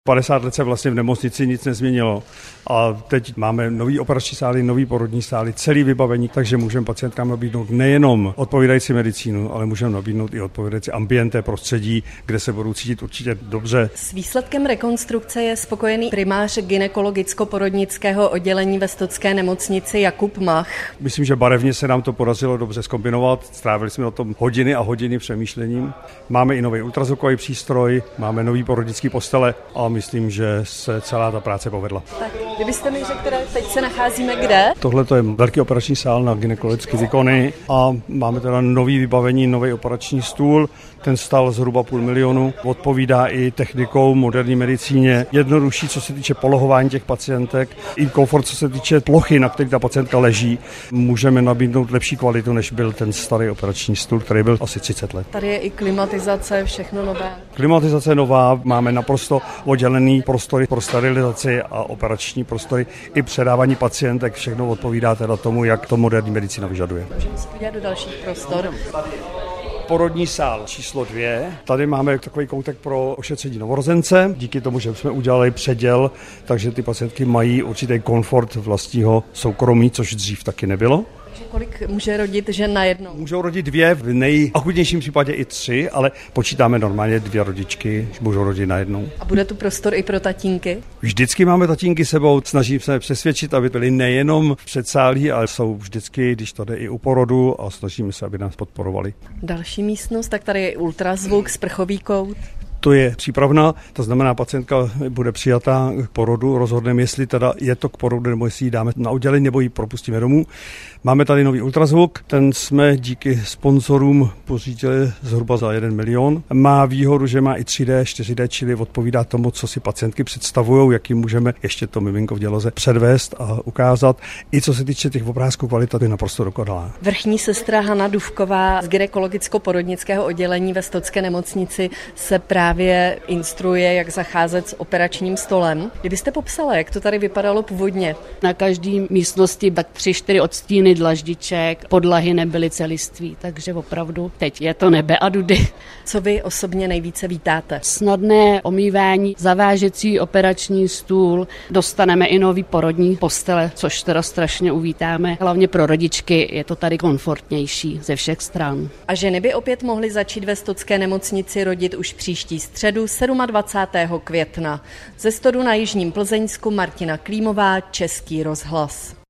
50 let se vlastně v nemocnici nic nezměnilo a teď máme nový operační sály, nový porodní sály, celý vybavení, takže můžeme pacientkám nabídnout nejenom odpovídající medicínu, ale můžeme nabídnout i odpovídající ambiente, prostředí, kde se budou cítit určitě dobře. S výsledkem rekonstrukce je spokojený primář gynekologicko-porodnického oddělení ve Stocké nemocnici Jakub Mach. Myslím, že barevně se nám to podařilo dobře zkombinovat, strávili jsme o tom hodiny a hodiny přemýšlením. Máme i nový ultrazvukový přístroj, máme nový porodnický postele a myslím, že se celá ta práce povedla. Tak, kdybyste mi řekli, teď se nacházíme kde? Tohle to je velký operační sál na gynekologické výkony a máme teda nový vybavení, nový operační stůl. Ten stál zhruba 500 000, odpovídá i technikou moderní medicíně. Jednodušší, co se týče polohování těch pacientek, i komfort, co se týče plochy, na které ta pacientka leží. Můžeme nabídnout lepší kvalitu, než byl ten starý operační stůl, který byl asi 30 let. Tady je i klimatizace, všechno nové. Klimatizace nová, máme naprosto oddělený prostory pro sterilizaci a operační prostory i předávání pacientek. Všechno odpovídá teda tomu, jak to moderní medicína vyžaduje. Můžeme se podívat do dalších prostor. Porodní sál číslo 2. Tady máme takový koutek pro ošetření novorozence. Díky tomu, že jsme udělali předěl, takže ty pacientky mají určitý komfort vlastního soukromí, což dřív taky nebylo. Kolik může rodit žen najednou? Můžou rodit 2, v nejakutnějším případě i 3, ale počítáme normálně 2 rodičky, můžou rodit najednou. A bude tu prostor i pro tatínky? Vždycky máme tatínky sebou, snažíme se přesvědčit, aby byli nejenom v předsálí, ale jsou vždycky, když to jde i u porodu a snažíme se, aby nás podporovali. Další místnost, tak tady je ultrazvuk, sprchový kout. To je přípravná, to znamená, pacientka bude přijatá k porodu, rozhodneme, jestli teda je to k porodu, nebo jestli ji dáme na oddělení, nebo ji propustíme domů. Máme tady nový ultrazvuk, ten jsme díky sponzorům pořídili zhruba za 1 milion. Má výhodu, že má i 3D, 4D, čili odpovídá tomu, co si pacientky představují, jaký můžeme ještě to miminko v děloze předvést a ukázat. I co se týče těch obrázků, kvalita je naprosto dokonalá. Vrchní sestra Hana Dufková z gynekologicko-porodnického oddělení ve Stocké nemocnici se právě instruuje, jak zacházet s operačním stolem. Kdybyste popsala, jak to tady vypadalo původně? Na každé místnosti tak 3-4 odstíny dlaždiček, podlahy nebyly celiství, takže opravdu teď je to nebe a dudy. Co vy osobně nejvíce vítáte? Snadné omývání, zavážecí operační stůl, dostaneme i nový porodní postele, což teda strašně uvítáme. Hlavně pro rodičky je to tady komfortnější ze všech stran. A ženy by opět mohly začít ve Stocké nemocnici rodit už příští středu 27. května. Ze Stodu na Jižním Plzeňsku Martina Klímová, Český rozhlas.